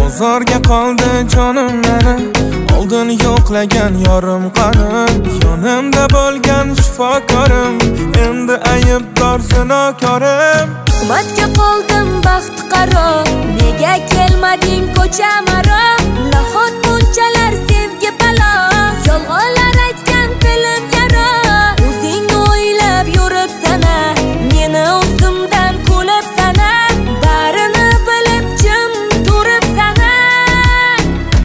Bozorga qoldi jonim meni, oldin yo'qlagan yorim qani. Yonimda bo'lgan shifokorim, endi aybdor zinokorim. Tuhmatga qoldim baxt qaro, nega kelmading ko'chama